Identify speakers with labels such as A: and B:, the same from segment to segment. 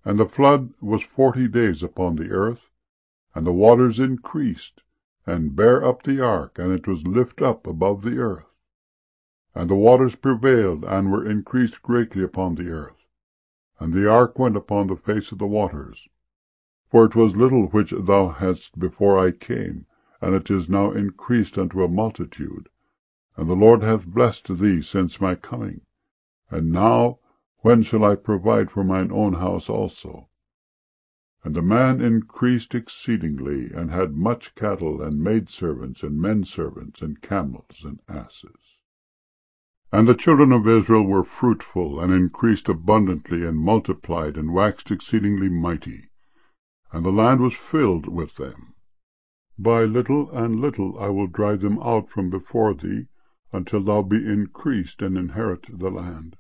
A: And the flood was 40 days upon the earth, and the waters increased, and bare up the ark, and it was lift up above the earth. And the waters prevailed, and were increased greatly upon the earth. And the ark went upon the face of the waters. For it was little which thou hadst before I came, and it is now increased unto a multitude. And the Lord hath blessed thee since my coming. And now, when shall I provide for mine own house also? And the man increased exceedingly, and had much cattle, and maidservants, and menservants, and camels, and asses. And the children of Israel were fruitful, and increased abundantly, and multiplied, and waxed exceedingly mighty. And the land was filled with them. By little and little I will drive them out from before thee, until thou be increased, and inherit the land.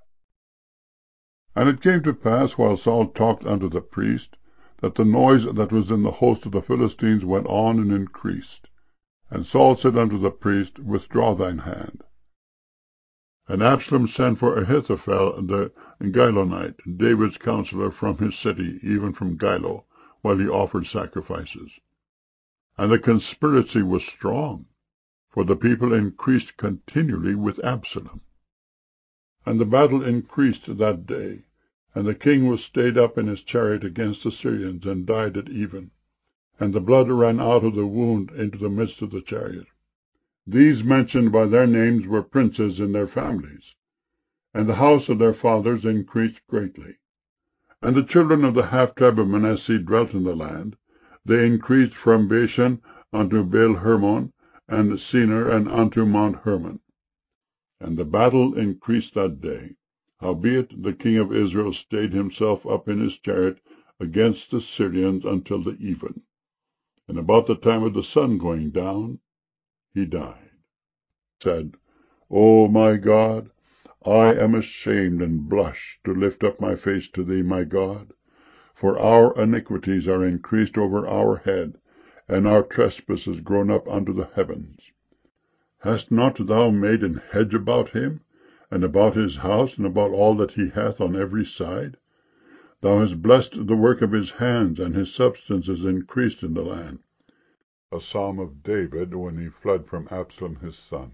A: And it came to pass, while Saul talked unto the priest, that the noise that was in the host of the Philistines went on and increased. And Saul said unto the priest, Withdraw thine hand. And Absalom sent for Ahithophel the Gilonite, David's counselor, from his city, even from Gilo, while he offered sacrifices. And the conspiracy was strong, for the people increased continually with Absalom. And the battle increased that day, and the king was stayed up in his chariot against the Syrians, and died at even. And the blood ran out of the wound into the midst of the chariot. These mentioned by their names were princes in their families. And the house of their fathers increased greatly. And the children of the half-tribe of Manasseh dwelt in the land. They increased from Bashan unto Baal-Hermon, and Senir, and unto Mount Hermon. And the battle increased that day. Howbeit the king of Israel stayed himself up in his chariot against the Syrians until the even. And about the time of the sun going down, he died. Said, O my God, I am ashamed and blush to lift up my face to thee, my God. For our iniquities are increased over our head, and our trespasses grown up unto the heavens. Hast not thou made an hedge about him, and about his house, and about all that he hath on every side? Thou hast blessed the work of his hands, and his substance is increased in the land. A psalm of David when he fled from Absalom his son.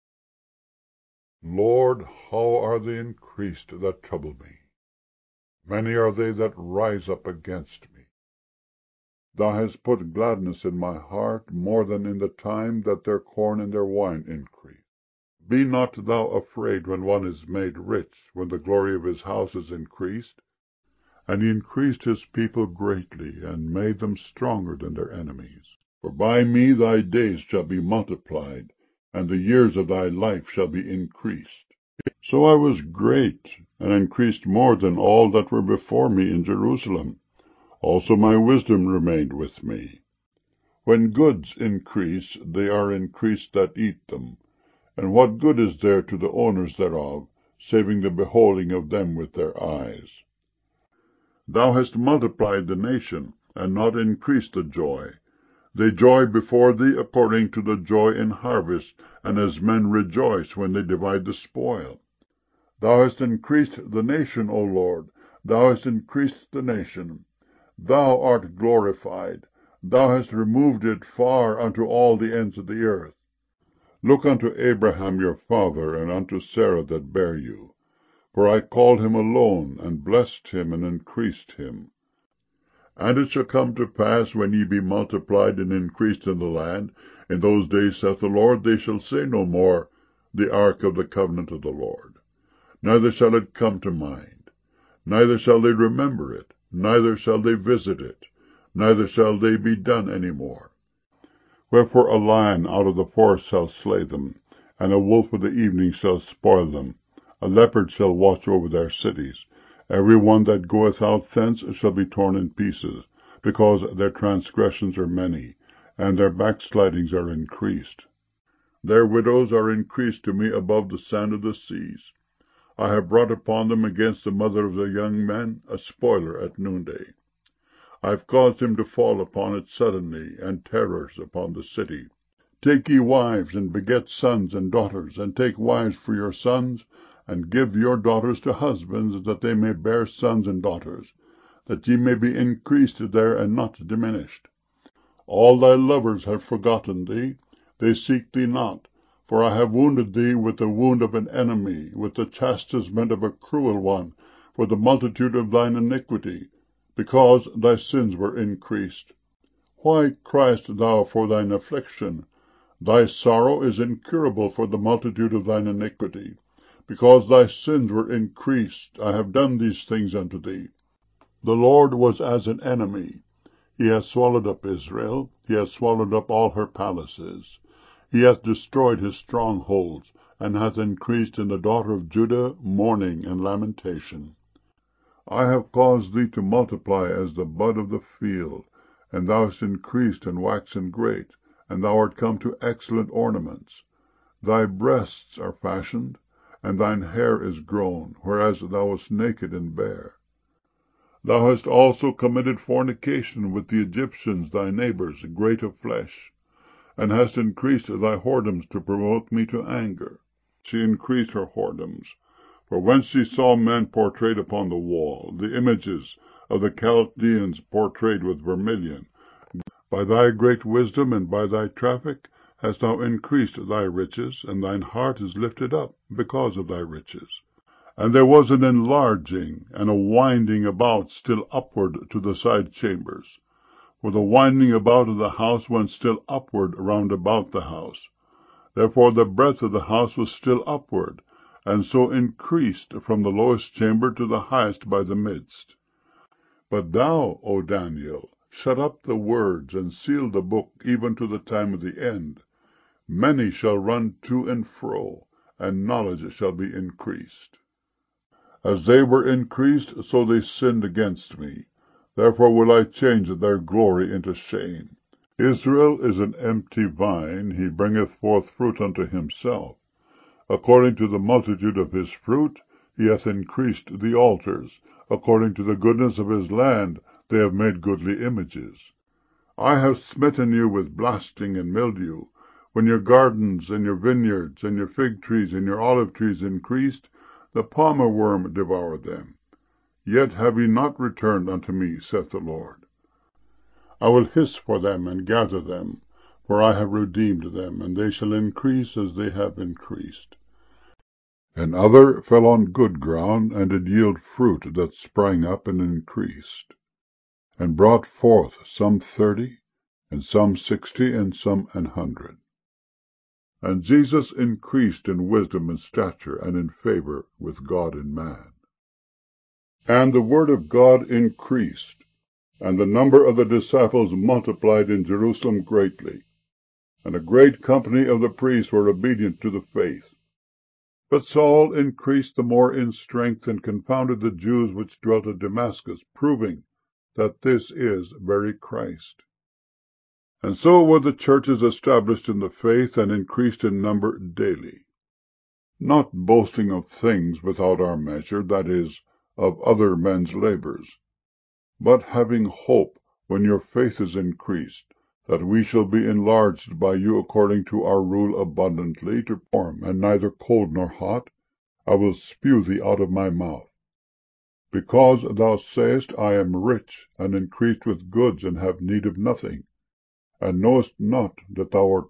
A: Lord, how are they increased that trouble me? Many are they that rise up against me. Thou hast put gladness in my heart, more than in the time that their corn and their wine increase. Be not thou afraid when one is made rich, when the glory of his house is increased. And he increased his people greatly, and made them stronger than their enemies. For by me thy days shall be multiplied, and the years of thy life shall be increased. So I was great, and increased more than all that were before me in Jerusalem. Also my wisdom remained with me. When goods increase, they are increased that eat them. And what good is there to the owners thereof, saving the beholding of them with their eyes? Thou hast multiplied the nation, and not increased the joy. They joy before thee according to the joy in harvest, and as men rejoice when they divide the spoil. Thou hast increased the nation, O Lord, thou hast increased the nation. Thou art glorified. Thou hast removed it far unto all the ends of the earth. Look unto Abraham your father, and unto Sarah that bare you. For I called him alone, and blessed him, and increased him. And it shall come to pass, when ye be multiplied and increased in the land, in those days, saith the Lord, they shall say no more, the ark of the covenant of the Lord. Neither shall it come to mind, neither shall they remember it, neither shall they visit it, neither shall they be done any more. Wherefore a lion out of the forest shall slay them, and a wolf of the evening shall spoil them. A leopard shall watch over their cities. Every one that goeth out thence shall be torn in pieces, because their transgressions are many, and their backslidings are increased. Their widows are increased to me above the sand of the seas. I have brought upon them against the mother of their young men a spoiler at noonday. I have caused him to fall upon it suddenly, and terrors upon the city. Take ye wives, and beget sons and daughters, and take wives for your sons, and give your daughters to husbands, that they may bear sons and daughters. that ye may be increased there and not diminished. All thy lovers have forgotten thee, they seek thee not. For I have wounded thee with the wound of an enemy, with the chastisement of a cruel one, for the multitude of thine iniquity, because thy sins were increased. Why criest thou for thine affliction? Thy sorrow is incurable for the multitude of thine iniquity. Because thy sins were increased, I have done these things unto thee. The Lord was as an enemy. He hath swallowed up Israel, he hath swallowed up all her palaces. He hath destroyed his strongholds, and hath increased in the daughter of Judah mourning and lamentation. I have caused thee to multiply as the bud of the field, and thou hast increased and waxen great, and thou art come to excellent ornaments. Thy breasts are fashioned, and thine hair is grown, whereas thou wast naked and bare. Thou hast also committed fornication with the Egyptians thy neighbors, great of flesh, and hast increased thy whoredoms to provoke me to anger. She increased her whoredoms, for when she saw men portrayed upon the wall, the images of the Chaldeans portrayed with vermilion, by thy great wisdom and by thy traffic hast thou increased thy riches, and thine heart is lifted up because of thy riches. And there was an enlarging and a winding about still upward to the side chambers. For the winding about of the house went still upward round about the house. Therefore the breadth of the house was still upward, and so increased from the lowest chamber to the highest by the midst. But thou, O Daniel, shut up the words, and seal the book even to the time of the end. Many shall run to and fro, and knowledge shall be increased. As they were increased, so they sinned against me. Therefore will I change their glory into shame. Israel is an empty vine, he bringeth forth fruit unto himself. According to the multitude of his fruit, he hath increased the altars. According to the goodness of his land, they have made goodly images. I have smitten you with blasting and mildew. When your gardens and your vineyards and your fig trees and your olive trees increased, the palmer worm devoured them. Yet have ye not returned unto me, saith the Lord. I will hiss for them and gather them, for I have redeemed them, and they shall increase as they have increased. And other fell on good ground, and did yield fruit that sprang up and increased, and brought forth some 30, and some 60, and some 100. And Jesus increased in wisdom and stature, and in favor with God and man. And the word of God increased, and the number of the disciples multiplied in Jerusalem greatly, and a great company of the priests were obedient to the faith. But Saul increased the more in strength, and confounded the Jews which dwelt at Damascus, proving that this is very Christ. And so were the churches established in the faith, and increased in number daily. Not boasting of things without our measure, that is, of other men's labors, but having hope, when your faith is increased, that we shall be enlarged by you according to our rule abundantly, to warm, and neither cold nor hot, I will spew thee out of my mouth. Because thou sayest, I am rich, and increased with goods, and have need of nothing, and knowest not that thou art